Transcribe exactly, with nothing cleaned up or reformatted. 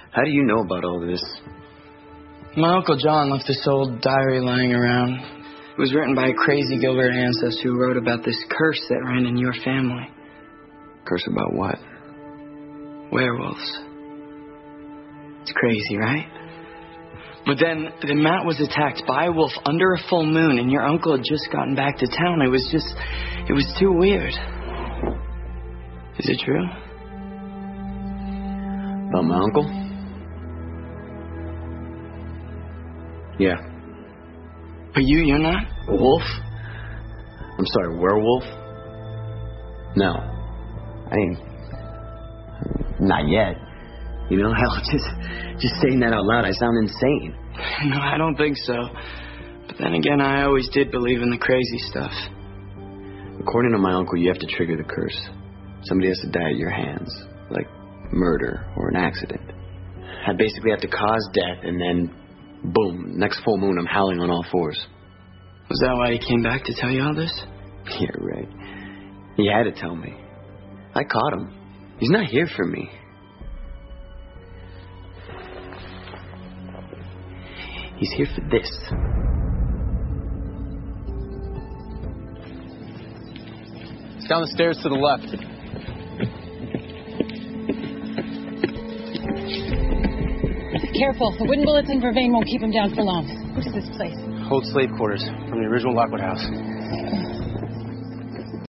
How do you know about all this? My Uncle John left this old diary lying around. It was written by a crazy Gilbert ancestor who wrote about this curse that ran in your family. Curse about what? Werewolves. It's crazy, right? But then, then Matt was attacked by a wolf under a full moon, and your uncle had just gotten back to town. It was just, it was too weird. Is it true? About my uncle? Yeah. But you, you're not? A wolf? I'm sorry, werewolf? No. I ain't. Not yet. You know, hell, just, just saying that out loud, I sound insane. No, I don't think so. But then again, I always did believe in the crazy stuff. According to my uncle, you have to trigger the curse. Somebody has to die at your hands, like murder or an accident. I basically have to cause death, and then, boom, next full moon, I'm howling on all fours. Was that why he came back to tell you all this? Yeah, right. He had to tell me. I caught him. He's not here for me. He's here for this. It's down the stairs to the left. Careful. The wooden bullets in Vervain won't keep him down for long. What is this place? Old slave quarters from the original Lockwood House.